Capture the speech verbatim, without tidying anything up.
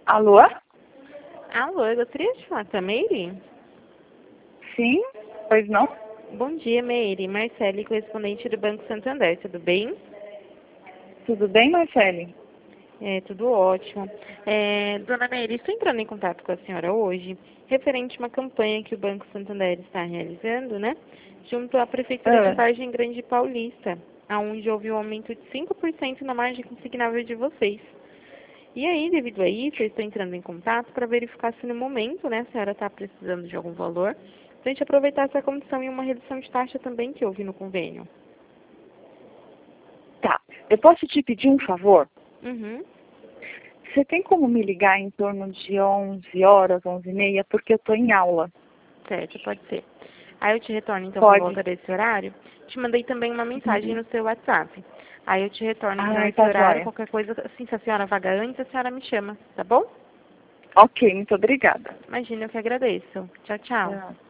Alô? Alô, eu gostaria de falar com a Meire? Sim? Pois não? Bom dia, Meire. Marcele, correspondente do Banco Santander, tudo bem? Tudo bem, Marcele? É, tudo ótimo. É, dona Meire, estou entrando em contato com a senhora hoje, referente a uma campanha que o Banco Santander está realizando, né? Junto à Prefeitura de Ah, Vargem Grande Paulista, onde houve um aumento de cinco por cento na margem consignável de vocês. E aí, devido a isso, eu estou entrando em contato para verificar se no momento, né, a senhora está precisando de algum valor, para a gente aproveitar essa condição e uma redução de taxa também que houve no convênio. tá. Eu posso te pedir um favor? Uhum. Você tem como me ligar em torno de onze horas, onze e meia, porque eu estou em aula. Certo, pode ser. Aí eu te retorno então por Pode. volta desse horário. Te mandei também uma mensagem Uhum. no seu WhatsApp. Aí eu te retorno então Ai, esse tá horário, joia. qualquer coisa, assim, se a senhora vaga antes, a senhora me chama, tá bom? Ok, muito obrigada. Imagina, eu que agradeço. Tchau, tchau. Tchau.